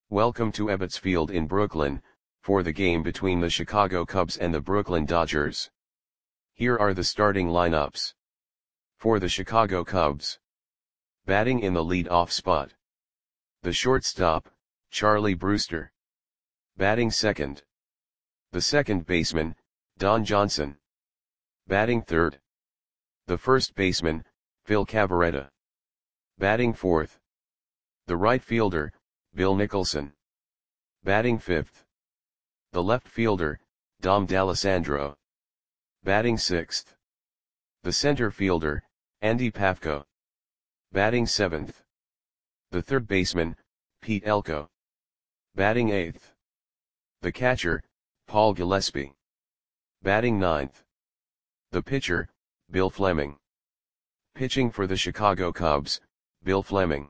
Welcome to Ebbets Field in Brooklyn, for the game between the Chicago Cubs and the Brooklyn Dodgers. Here are the starting lineups. For the Chicago Cubs. Batting in the lead-off spot. The shortstop, Charlie Brewster. Batting second. The second baseman, Don Johnson. Batting third. The first baseman, Phil Cavarretta. Batting fourth. The right fielder, Bill Nicholson. Batting fifth. The left fielder, Dom D'Alessandro. Batting sixth. The center fielder, Andy Pafko. Batting seventh. The third baseman, Pete Elko. Batting eighth. The catcher, Paul Gillespie. Batting ninth. The pitcher, Bill Fleming. Pitching for the Chicago Cubs, Bill Fleming.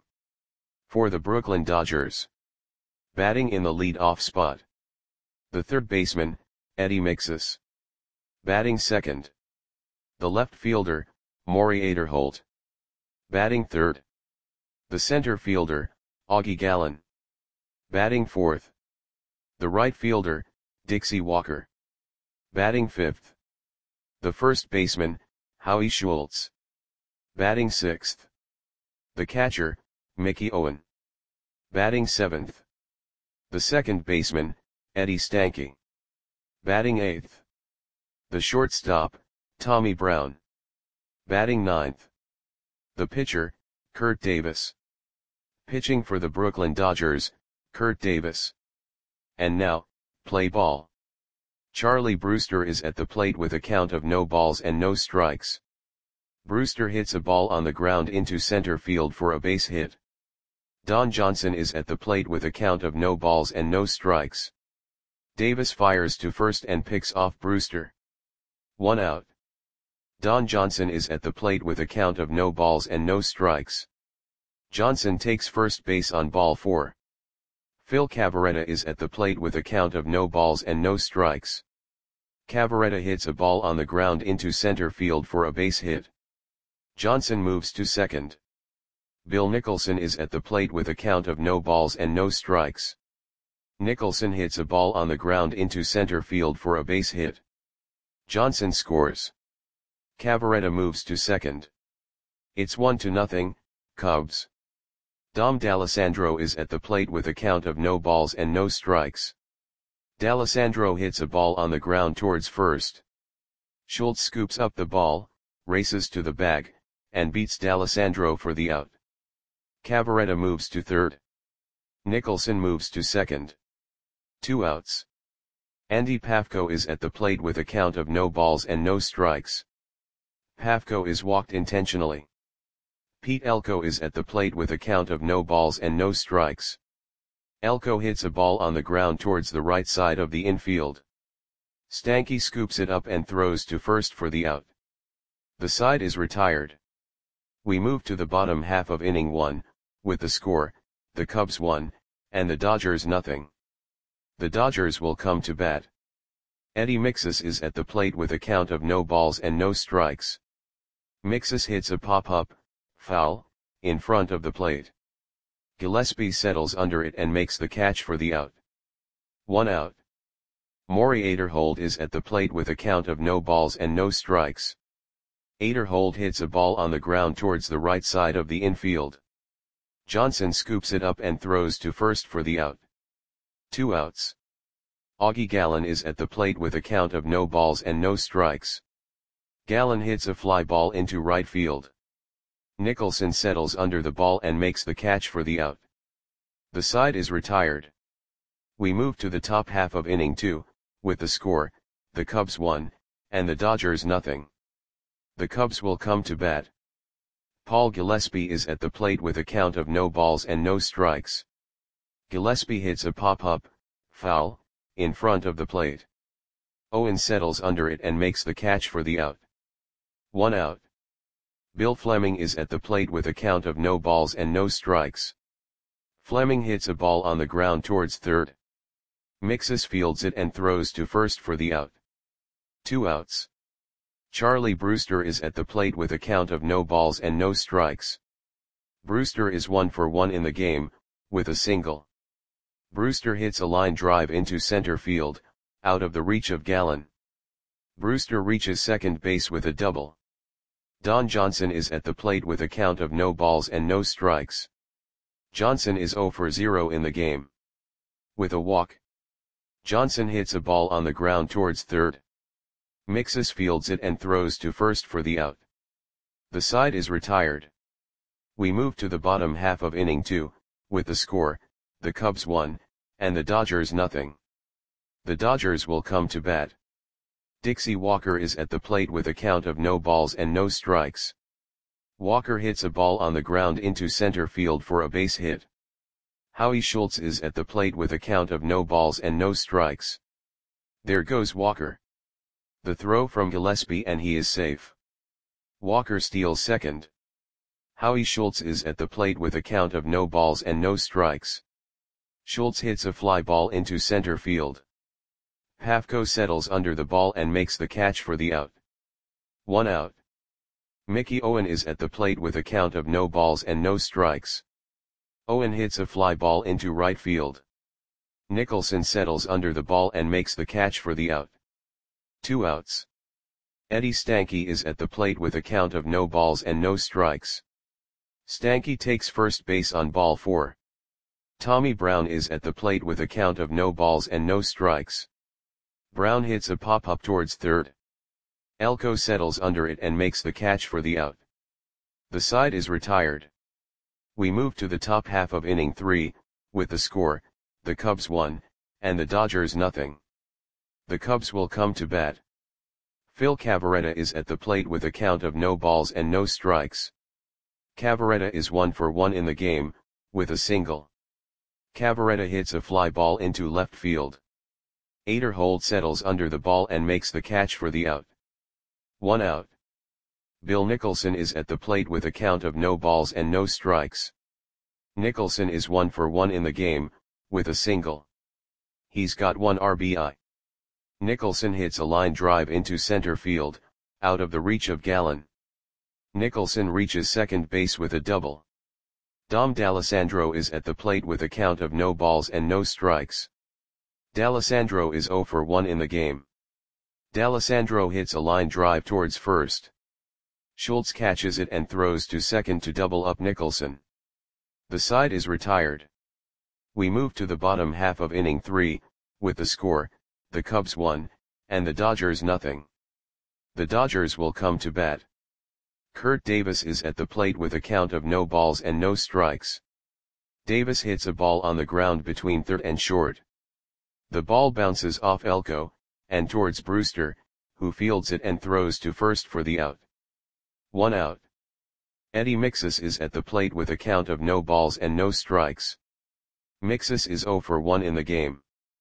For the Brooklyn Dodgers. Batting in the lead-off spot. The third baseman, Eddie Mixus. Batting second. The left fielder, Maury Aderholt. Batting third. The center fielder, Augie Gallen. Batting fourth. The right fielder, Dixie Walker. Batting fifth. The first baseman, Howie Schultz. Batting sixth. The catcher, Mickey Owen. Batting seventh. The second baseman, Eddie Stanky. Batting eighth. The shortstop, Tommy Brown. Batting ninth. The pitcher, Kurt Davis. Pitching for the Brooklyn Dodgers, Kurt Davis. And now, play ball. Charlie Brewster is at the plate with a count of no balls and no strikes. Brewster hits a ball on the ground into center field for a base hit. Don Johnson is at the plate with a count of no balls and no strikes. Davis fires to first and picks off Brewster. 1 out. Don Johnson is at the plate with a count of no balls and no strikes. Johnson takes first base on ball 4. Phil Cavarretta is at the plate with a count of no balls and no strikes. Cavarretta hits a ball on the ground into center field for a base hit. Johnson moves to second. Bill Nicholson is at the plate with a count of no balls and no strikes. Nicholson hits a ball on the ground into center field for a base hit. Johnson scores. Cavarretta moves to second. It's 1-0, Cubs. Dom D'Alessandro is at the plate with a count of no balls and no strikes. D'Alessandro hits a ball on the ground towards first. Schultz scoops up the ball, races to the bag, and beats D'Alessandro for the out. Cavarretta moves to third. Nicholson moves to second. 2 outs. Andy Pafko is at the plate with a count of no balls and no strikes. Pafko is walked intentionally. Pete Elko is at the plate with a count of no balls and no strikes. Elko hits a ball on the ground towards the right side of the infield. Stanky scoops it up and throws to first for the out. The side is retired. We move to the bottom half of inning 1, with the score, the Cubs 1, and the Dodgers 0. The Dodgers will come to bat. Eddie Mixus is at the plate with a count of no balls and no strikes. Mixus hits a pop-up, foul, in front of the plate. Gillespie settles under it and makes the catch for the out. 1 out. Maury Aderholt is at the plate with a count of no balls and no strikes. Aderholt hits a ball on the ground towards the right side of the infield. Johnson scoops it up and throws to first for the out. 2 outs. Augie Gallen is at the plate with a count of no balls and no strikes. Gallen hits a fly ball into right field. Nicholson settles under the ball and makes the catch for the out. The side is retired. We move to the top half of inning 2, with the score, the Cubs 1, and the Dodgers 0. The Cubs will come to bat. Paul Gillespie is at the plate with a count of no balls and no strikes. Gillespie hits a pop-up, foul, in front of the plate. Owen settles under it and makes the catch for the out. 1 out. Bill Fleming is at the plate with a count of no balls and no strikes. Fleming hits a ball on the ground towards third. Mixus fields it and throws to first for the out. 2 outs. Charlie Brewster is at the plate with a count of no balls and no strikes. Brewster is 1 for 1 in the game, with a single. Brewster hits a line drive into center field, out of the reach of Gallen. Brewster reaches second base with a double. Don Johnson is at the plate with a count of no balls and no strikes. Johnson is 0 for 0 in the game. With a walk, Johnson hits a ball on the ground towards third. Mixus fields it and throws to first for the out. The side is retired. We move to the bottom half of inning 2, with the score, the Cubs 1, and the Dodgers nothing. The Dodgers will come to bat. Dixie Walker is at the plate with a count of no balls and no strikes. Walker hits a ball on the ground into center field for a base hit. Howie Schultz is at the plate with a count of no balls and no strikes. There goes Walker. The throw from Gillespie and he is safe. Walker steals second. Howie Schultz is at the plate with a count of no balls and no strikes. Schultz hits a fly ball into center field. Pafko settles under the ball and makes the catch for the out. 1 out. Mickey Owen is at the plate with a count of no balls and no strikes. Owen hits a fly ball into right field. Nicholson settles under the ball and makes the catch for the out. 2 outs. Eddie Stanky is at the plate with a count of no balls and no strikes. Stanky takes first base on ball 4. Tommy Brown is at the plate with a count of no balls and no strikes. Brown hits a pop-up towards third. Elko settles under it and makes the catch for the out. The side is retired. We move to the top half of inning 3, with the score, the Cubs 1, and the Dodgers nothing. The Cubs will come to bat. Phil Cavarretta is at the plate with a count of no balls and no strikes. Cavarretta is 1 for 1 in the game, with a single. Cavarretta hits a fly ball into left field. Aderhold settles under the ball and makes the catch for the out. 1 out. Bill Nicholson is at the plate with a count of no balls and no strikes. Nicholson is 1 for 1 in the game, with a single. He's got 1 RBI. Nicholson hits a line drive into center field, out of the reach of Gallen. Nicholson reaches second base with a double. Dom D'Alessandro is at the plate with a count of no balls and no strikes. D'Alessandro is 0 for 1 in the game. D'Alessandro hits a line drive towards first. Schultz catches it and throws to second to double up Nicholson. The side is retired. We move to the bottom half of inning 3, with the score, the Cubs 1, and the Dodgers nothing. The Dodgers will come to bat. Kurt Davis is at the plate with a count of no balls and no strikes. Davis hits a ball on the ground between third and short. The ball bounces off Elko, and towards Brewster, who fields it and throws to first for the out. 1 out. Eddie Mixus is at the plate with a count of no balls and no strikes. Mixus is 0 for 1 in the game.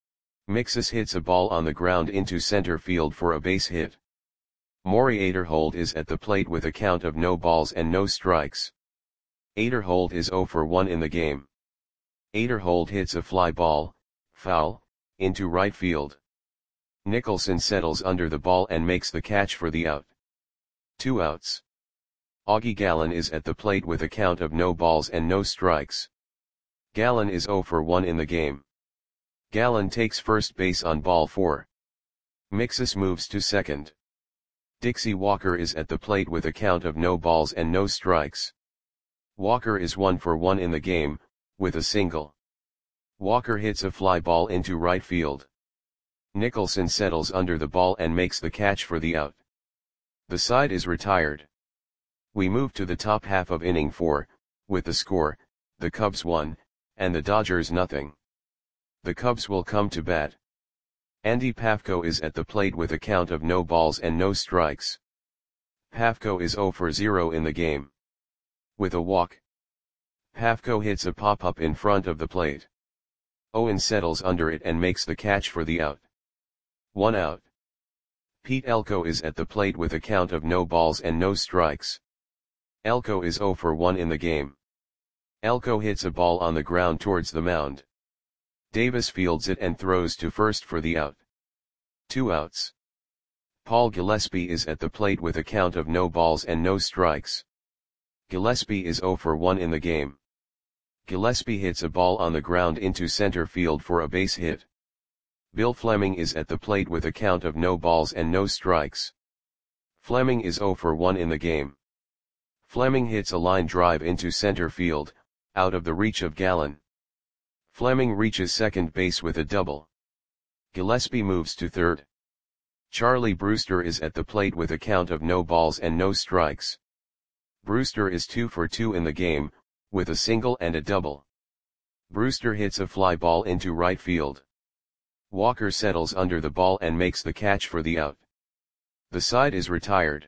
Mixus hits a ball on the ground into center field for a base hit. Maury Aderhold is at the plate with a count of no balls and no strikes. Aderhold is 0 for 1 in the game. Aderhold hits a fly ball, foul, into right field. Nicholson settles under the ball and makes the catch for the out. 2 outs. Augie Gallen is at the plate with a count of no balls and no strikes. Gallen is 0 for 1 in the game. Gallen takes first base on ball 4. Mixus moves to second. Dixie Walker is at the plate with a count of no balls and no strikes. Walker is 1 for 1 in the game, with a single. Walker hits a fly ball into right field. Nicholson settles under the ball and makes the catch for the out. The side is retired. We move to the top half of inning 4, with the score, the Cubs 1, and the Dodgers nothing. The Cubs will come to bat. Andy Pafko is at the plate with a count of no balls and no strikes. Pafko is 0 for 0 in the game. With a walk, Pafko hits a pop-up in front of the plate. Owen settles under it and makes the catch for the out. 1 out. Pete Elko is at the plate with a count of no balls and no strikes. Elko is 0 for 1 in the game. Elko hits a ball on the ground towards the mound. Davis fields it and throws to first for the out. 2 outs. Paul Gillespie is at the plate with a count of no balls and no strikes. Gillespie is 0 for 1 in the game. Gillespie hits a ball on the ground into center field for a base hit. Bill Fleming is at the plate with a count of no balls and no strikes. Fleming is 0 for 1 in the game. Fleming hits a line drive into center field, out of the reach of Gallen. Fleming reaches second base with a double. Gillespie moves to third. Charlie Brewster is at the plate with a count of no balls and no strikes. Brewster is 2 for 2 in the game, with a single and a double. Brewster hits a fly ball into right field. Walker settles under the ball and makes the catch for the out. The side is retired.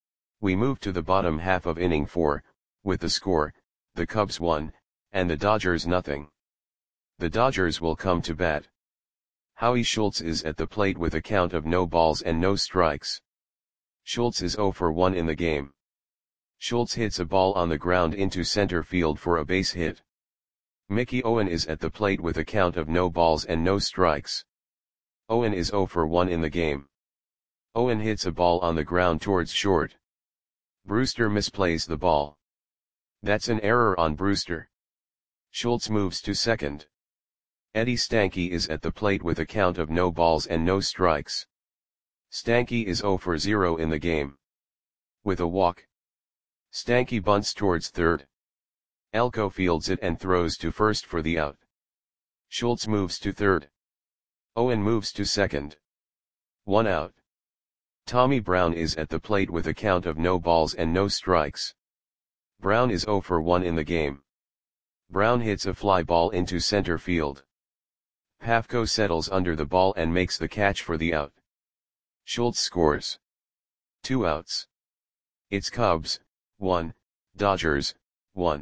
We move to the bottom half of inning 4, with the score, the Cubs 1, and the Dodgers nothing. The Dodgers will come to bat. Howie Schultz is at the plate with a count of no balls and no strikes. Schultz is 0 for 1 in the game. Schultz hits a ball on the ground into center field for a base hit. Mickey Owen is at the plate with a count of no balls and no strikes. Owen is 0 for 1 in the game. Owen hits a ball on the ground towards short. Brewster misplays the ball. That's an error on Brewster. Schultz moves to second. Eddie Stanky is at the plate with a count of no balls and no strikes. Stanky is 0 for 0 in the game. With a walk, Stanky bunts towards third. Elko fields it and throws to first for the out. Schultz moves to third. Owen moves to second. 1 out. Tommy Brown is at the plate with a count of no balls and no strikes. Brown is 0 for 1 in the game. Brown hits a fly ball into center field. Pafko settles under the ball and makes the catch for the out. Schultz scores. 2 outs. It's Cubs 1, Dodgers 1.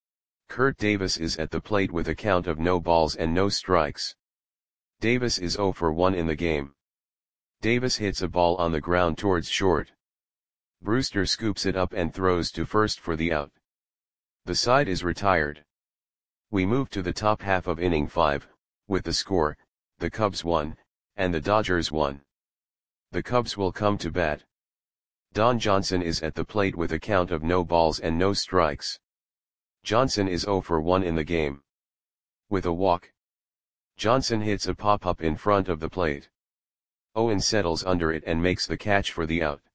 Kurt Davis is at the plate with a count of no balls and no strikes. Davis is 0 for 1 in the game. Davis hits a ball on the ground towards short. Brewster scoops it up and throws to first for the out. The side is retired. We move to the top half of inning 5, with the score, the Cubs 1, and the Dodgers 1. The Cubs will come to bat. Don Johnson is at the plate with a count of no balls and no strikes. Johnson is 0 for 1 in the game. With a walk, Johnson hits a pop-up in front of the plate. Owen settles under it and makes the catch for the out.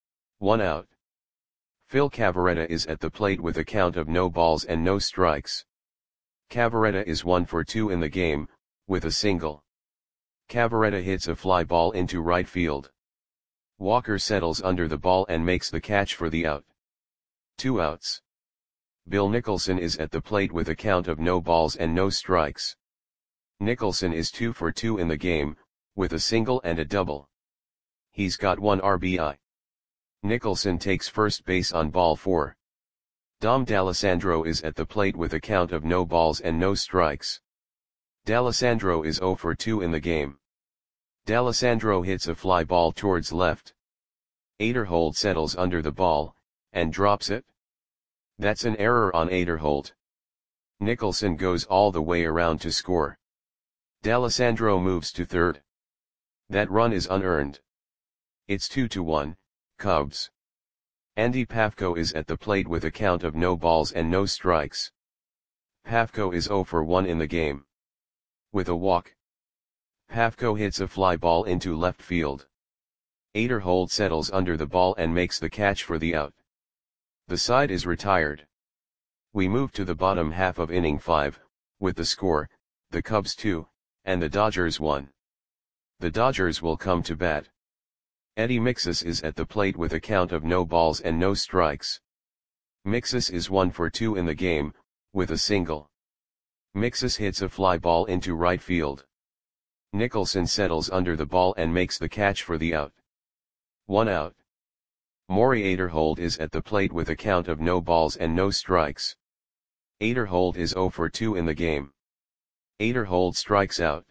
1 out. Phil Cavarretta is at the plate with a count of no balls and no strikes. Cavarretta is 1 for 2 in the game, with a single. Cavarretta hits a fly ball into right field. Walker settles under the ball and makes the catch for the out. 2 outs. Bill Nicholson is at the plate with a count of no balls and no strikes. Nicholson is 2 for 2 in the game, with a single and a double. He's got 1 RBI. Nicholson takes first base on ball 4. Dom D'Alessandro is at the plate with a count of no balls and no strikes. D'Alessandro is 0 for 2 in the game. D'Alessandro hits a fly ball towards left. Aderholt settles under the ball, and drops it. That's an error on Aderholt. Nicholson goes all the way around to score. D'Alessandro moves to third. That run is unearned. It's 2-1, Cubs. Andy Pafko is at the plate with a count of no balls and no strikes. Pafko is 0 for 1 in the game. With a walk, Pafko hits a fly ball into left field. Aderholt settles under the ball and makes the catch for the out. The side is retired. We move to the bottom half of inning 5, with the score, the Cubs 2, and the Dodgers 1. The Dodgers will come to bat. Eddie Mixus is at the plate with a count of no balls and no strikes. Mixus is 1 for 2 in the game, with a single. Mixus hits a fly ball into right field. Nicholson settles under the ball and makes the catch for the out. 1 out. Maury Aderholt is at the plate with a count of no balls and no strikes. Aderholt is 0 for 2 in the game. Aderholt strikes out.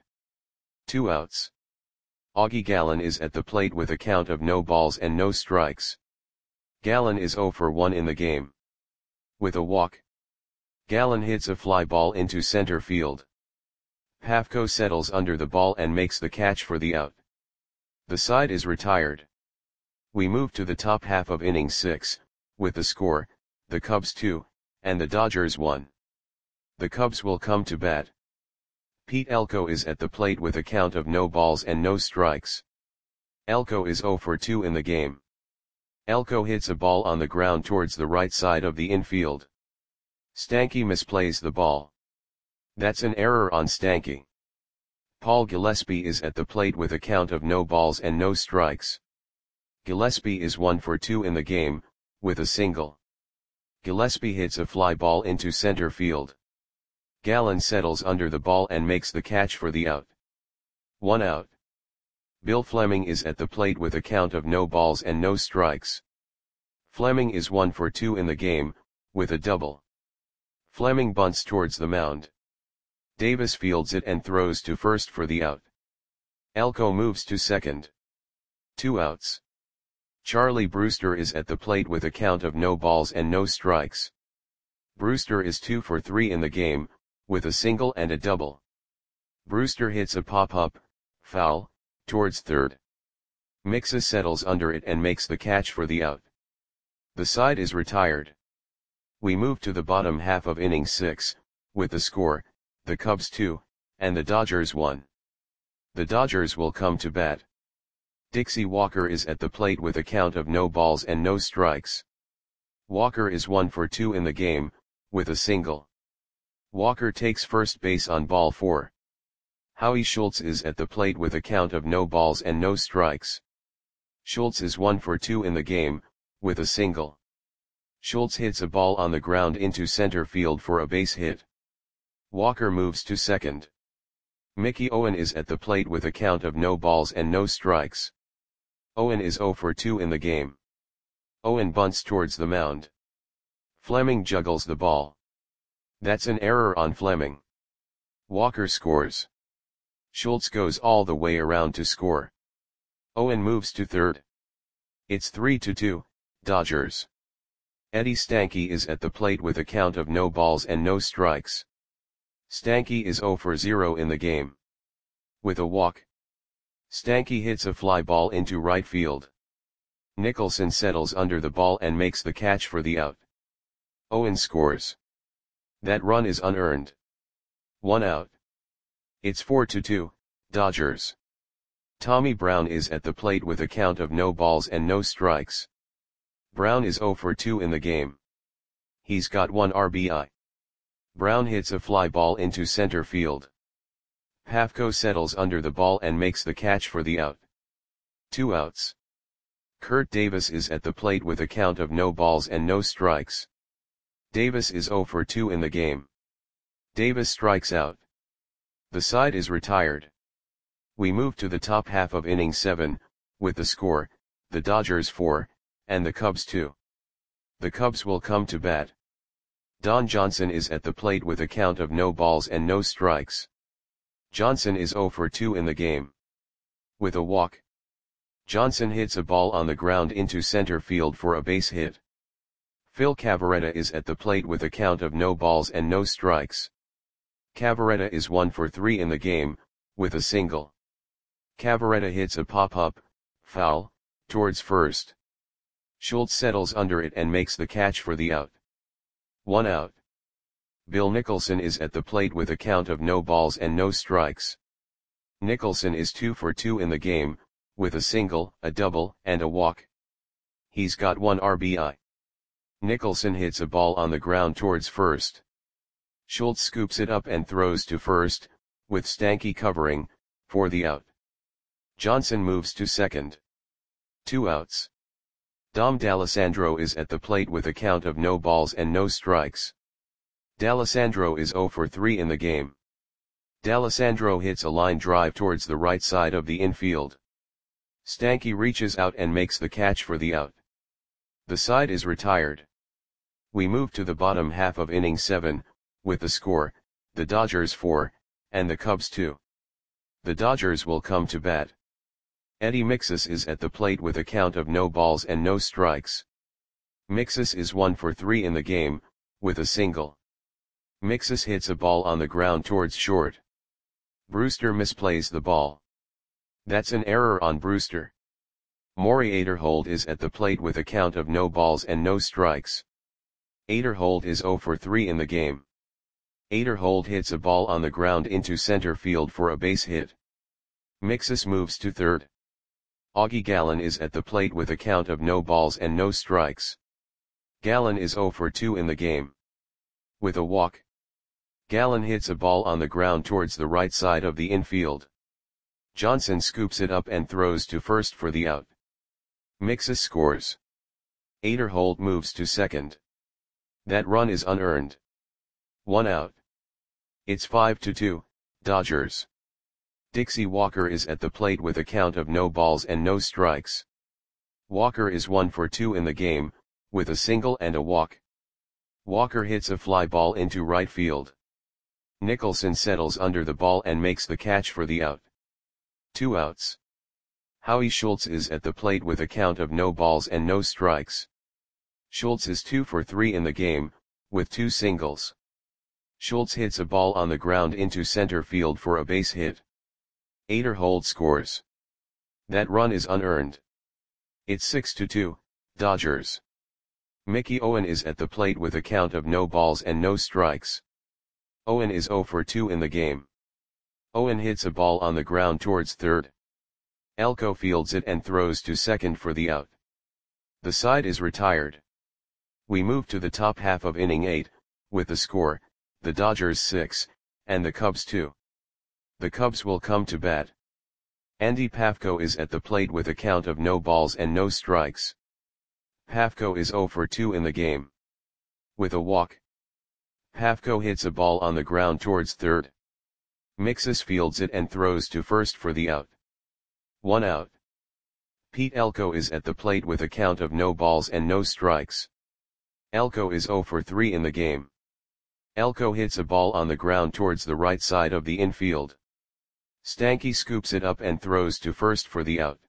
2 outs. Augie Gallen is at the plate with a count of no balls and no strikes. Gallen is 0 for 1 in the game. With a walk, Gallen hits a fly ball into center field. Pafko settles under the ball and makes the catch for the out. The side is retired. We move to the top half of inning 6, with the score, the Cubs 2, and the Dodgers 1. The Cubs will come to bat. Pete Elko is at the plate with a count of no balls and no strikes. Elko is 0 for 2 in the game. Elko hits a ball on the ground towards the right side of the infield. Stanky misplays the ball. That's an error on Stanky. Paul Gillespie is at the plate with a count of no balls and no strikes. Gillespie is 1 for 2 in the game, with a single. Gillespie hits a fly ball into center field. Gallen settles under the ball and makes the catch for the out. 1 out. Bill Fleming is at the plate with a count of no balls and no strikes. Fleming is 1 for 2 in the game, with a double. Fleming bunts towards the mound. Davis fields it and throws to first for the out. Elko moves to second. 2 outs. Charlie Brewster is at the plate with a count of no balls and no strikes. Brewster is 2 for 3 in the game, with a single and a double. Brewster hits a pop-up, foul, towards third. Mixes settles under it and makes the catch for the out. The side is retired. We move to the bottom half of inning 6, with the score, the Cubs 2, and the Dodgers 1. The Dodgers will come to bat. Dixie Walker is at the plate with a count of no balls and no strikes. Walker is 1 for 2 in the game, with a single. Walker takes first base on ball 4. Howie Schultz is at the plate with a count of no balls and no strikes. Schultz is 1 for 2 in the game, with a single. Schultz hits a ball on the ground into center field for a base hit. Walker moves to second. Mickey Owen is at the plate with a count of no balls and no strikes. Owen is 0 for 2 in the game. Owen bunts towards the mound. Fleming juggles the ball. That's an error on Fleming. Walker scores. Schultz goes all the way around to score. Owen moves to third. It's 3-2, Dodgers. Eddie Stanky is at the plate with a count of no balls and no strikes. Stanky is 0 for 0 in the game. With a walk. Stanky hits a fly ball into right field. Nicholson settles under the ball and makes the catch for the out. Owen scores. That run is unearned. 1 out. It's 4-2, Dodgers. Tommy Brown is at the plate with a count of no balls and no strikes. Brown is 0 for 2 in the game. He's got 1 RBI. Brown hits a fly ball into center field. Pafko settles under the ball and makes the catch for the out. 2 outs. Kurt Davis is at the plate with a count of no balls and no strikes. Davis is 0 for 2 in the game. Davis strikes out. The side is retired. We move to the top half of inning 7, with the score, the Dodgers 4, and the Cubs 2. The Cubs will come to bat. Don Johnson is at the plate with a count of no balls and no strikes. Johnson is 0 for 2 in the game. With a walk. Johnson hits a ball on the ground into center field for a base hit. Phil Cavarretta is at the plate with a count of no balls and no strikes. Cavarretta is 1 for 3 in the game, with a single. Cavarretta hits a pop-up, foul, towards first. Schultz settles under it and makes the catch for the out. 1 out. Bill Nicholson is at the plate with a count of no balls and no strikes. Nicholson is 2 for 2 in the game, with a single, a double, and a walk. He's got 1 RBI. Nicholson hits a ball on the ground towards first. Schultz scoops it up and throws to first, with Stanky covering, for the out. Johnson moves to second. 2 outs. Dom D'Alessandro is at the plate with a count of no balls and no strikes. D'Alessandro is 0 for 3 in the game. D'Alessandro hits a line drive towards the right side of the infield. Stanky reaches out and makes the catch for the out. The side is retired. We move to the bottom half of inning 7, with the score, the Dodgers 4, and the Cubs 2. The Dodgers will come to bat. Eddie Mixus is at the plate with a count of no balls and no strikes. Mixus is 1 for 3 in the game, with a single. Mixus hits a ball on the ground towards short. Brewster misplays the ball. That's an error on Brewster. Maury Aderhold is at the plate with a count of no balls and no strikes. Aderhold is 0 for 3 in the game. Aderhold hits a ball on the ground into center field for a base hit. Mixus moves to third. Augie Gallen is at the plate with a count of no balls and no strikes. Gallen is 0 for 2 in the game. With a walk, Gallen hits a ball on the ground towards the right side of the infield. Johnson scoops it up and throws to first for the out. Mixus scores. Aderhold moves to second. That run is unearned. 1 out. It's 5-2, Dodgers. Dixie Walker is at the plate with a count of no balls and no strikes. Walker is 1 for 2 in the game, with a single and a walk. Walker hits a fly ball into right field. Nicholson settles under the ball and makes the catch for the out. 2 outs. Howie Schultz is at the plate with a count of no balls and no strikes. Schultz is 2 for 3 in the game, with 2 singles. Schultz hits a ball on the ground into center field for a base hit. Aderhold scores. That run is unearned. It's 6-2, Dodgers. Mickey Owen is at the plate with a count of no balls and no strikes. Owen is 0 for 2 in the game. Owen hits a ball on the ground towards third. Elko fields it and throws to second for the out. The side is retired. We move to the top half of inning 8, with the score, the Dodgers 6, and the Cubs 2. The Cubs will come to bat. Andy Pafko is at the plate with a count of no balls and no strikes. Pafko is 0 for 2 in the game. With a walk, Pafko hits a ball on the ground towards third. Mixus fields it and throws to first for the out. 1 out. Pete Elko is at the plate with a count of no balls and no strikes. Elko is 0 for 3 in the game. Elko hits a ball on the ground towards the right side of the infield. Stanky scoops it up and throws to first for the out.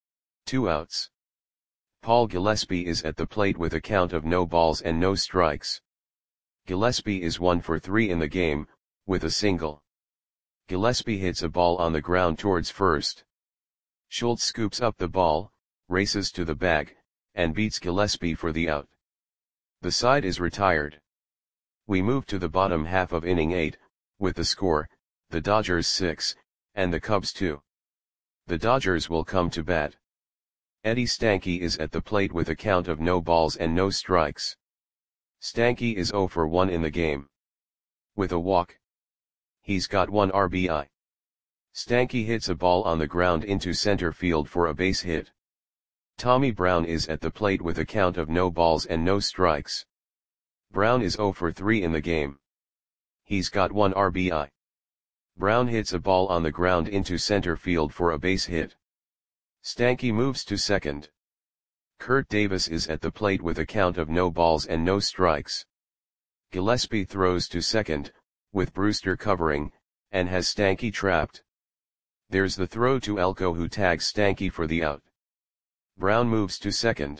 2 outs. Paul Gillespie is at the plate with a count of no balls and no strikes. Gillespie is 1 for 3 in the game, with a single. Gillespie hits a ball on the ground towards first. Schultz scoops up the ball, races to the bag, and beats Gillespie for the out. The side is retired. We move to the bottom half of inning 8, with the score, the Dodgers 6, and the Cubs 2. The Dodgers will come to bat. Eddie Stanky is at the plate with a count of no balls and no strikes. Stanky is 0 for 1 in the game. With a walk, he's got 1 RBI. Stanky hits a ball on the ground into center field for a base hit. Tommy Brown is at the plate with a count of no balls and no strikes. Brown is 0 for 3 in the game. He's got 1 RBI. Brown hits a ball on the ground into center field for a base hit. Stanky moves to second. Kurt Davis is at the plate with a count of no balls and no strikes. Gillespie throws to second, with Brewster covering, and has Stanky trapped. There's the throw to Elko, who tags Stanky for the out. Brown moves to second.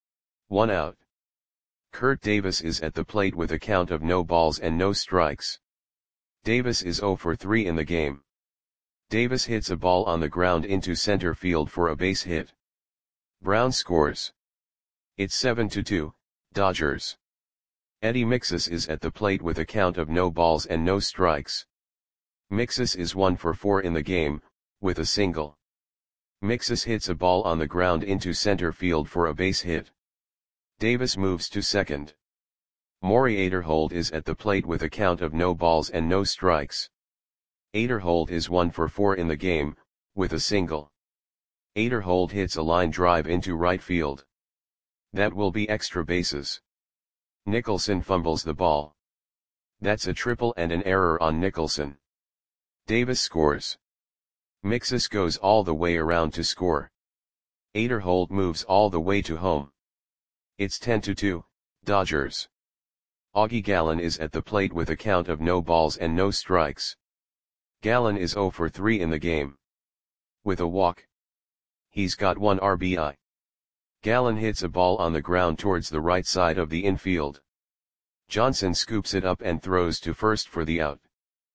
1 out. Kurt Davis is at the plate with a count of no balls and no strikes. Davis is 0 for 3 in the game. Davis hits a ball on the ground into center field for a base hit. Brown scores. It's 7-2, Dodgers. Eddie Mixus is at the plate with a count of no balls and no strikes. Mixus is 1 for 4 in the game, with a single. Mixus hits a ball on the ground into center field for a base hit. Davis moves to second. Maury Aderhold is at the plate with a count of no balls and no strikes. Aderhold is 1 for 4 in the game, with a single. Aderhold hits a line drive into right field. That will be extra bases. Nicholson fumbles the ball. That's a triple and an error on Nicholson. Davis scores. Mixus goes all the way around to score. Aderhold moves all the way to home. It's 10-2, Dodgers. Augie Gallen is at the plate with a count of no balls and no strikes. Gallen is 0 for 3 in the game. With a walk, he's got 1 RBI. Gallen hits a ball on the ground towards the right side of the infield. Johnson scoops it up and throws to first for the out.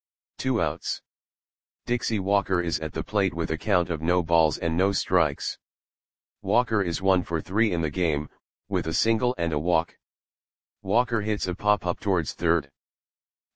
2 outs. Dixie Walker is at the plate with a count of no balls and no strikes. Walker is 1 for 3 in the game, with a single and a walk. Walker hits a pop-up towards third.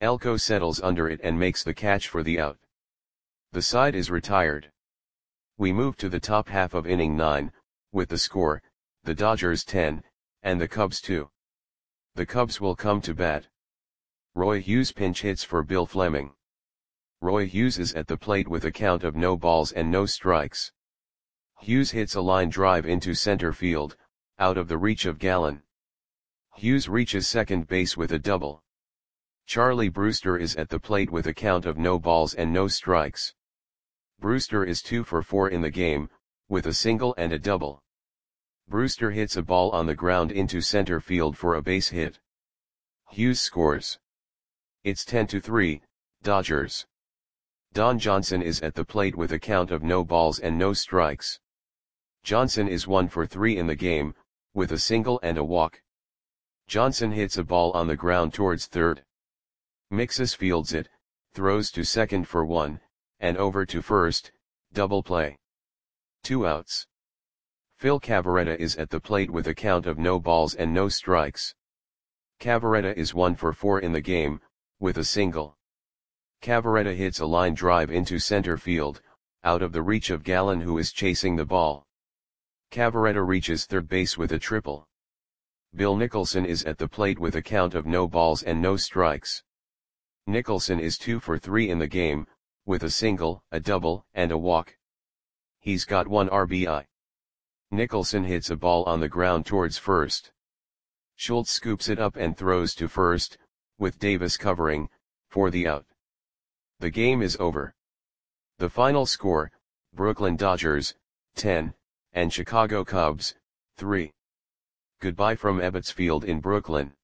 Elko settles under it and makes the catch for the out. The side is retired. We move to the top half of inning 9, with the score, the Dodgers 10, and the Cubs 2. The Cubs will come to bat. Roy Hughes pinch hits for Bill Fleming. Roy Hughes is at the plate with a count of no balls and no strikes. Hughes hits a line drive into center field, out of the reach of Gallen. Hughes reaches second base with a double. Charlie Brewster is at the plate with a count of no balls and no strikes. Brewster is 2 for 4 in the game, with a single and a double. Brewster hits a ball on the ground into center field for a base hit. Hughes scores. It's 10-3, Dodgers. Don Johnson is at the plate with a count of no balls and no strikes. Johnson is 1 for 3 in the game, with a single and a walk. Johnson hits a ball on the ground towards third. Mixus fields it, throws to second for 1, and over to first, double play. 2 outs. Phil Cavarretta is at the plate with a count of no balls and no strikes. Cavarretta is 1 for 4 in the game, with a single. Cavarretta hits a line drive into center field, out of the reach of Gallen who is chasing the ball. Cavarretta reaches third base with a triple. Bill Nicholson is at the plate with a count of no balls and no strikes. Nicholson is 2 for 3 in the game, with a single, a double, and a walk. He's got 1 RBI. Nicholson hits a ball on the ground towards first. Schultz scoops it up and throws to first, with Davis covering, for the out. The game is over. The final score, Brooklyn Dodgers, 10, and Chicago Cubs, 3. Goodbye from Ebbets Field in Brooklyn.